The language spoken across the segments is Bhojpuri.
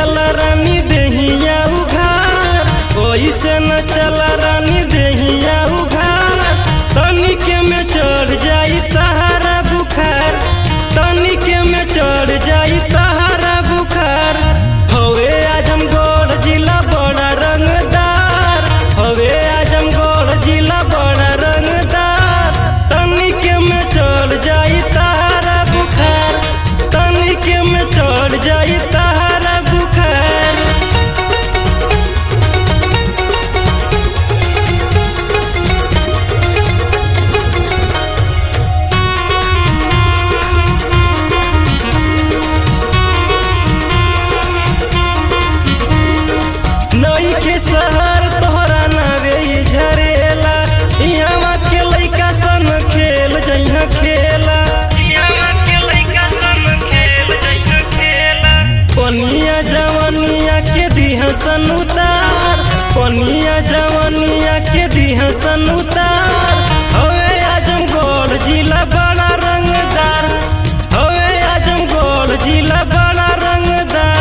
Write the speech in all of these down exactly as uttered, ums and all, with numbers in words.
चल रानी देहिया उघार, ओइसे न चल रानी देहिया उघार। तनिके में चढ़ जाई तहारा बुखार, तनिके में चढ़ जाई तहारा बुखार। हवे आजमगढ़ जिला बड़ा रंगदार, हवे आजमगढ़ जिला बड़ा रंगदार। तनिके में चढ़ जाई तहारा बुखार, तनिके में चढ़ जाई तहारा बुखार। नई के शहर तोहरा नावे झरेला, इहवा के लइका सन खेल जइहा खेला, इहवा के लइका सन खेल जइहा खेला। पनिया जवनिया के दिहा सन उतार, पनिया जवनिया के दिहा सन उतार। हवे आजमगढ़ जिला बड़ा रंगदार, हवे आजमगढ़ जिला बड़ा रंगदार।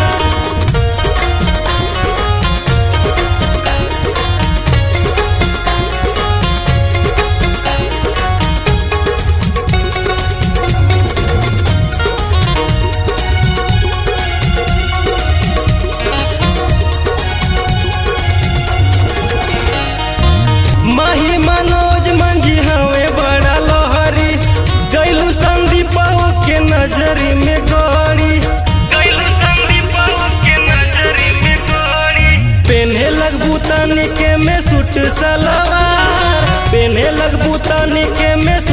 माही मनोज मंजी हवे बड़ा लोहरी, गैलू संदीप के नजरी में गोरी, गैलू संदीप के नजरी में गोरी। पेन्हे लगबू तनिके में सूट सलवार, पेन्हे लगबू तनिके में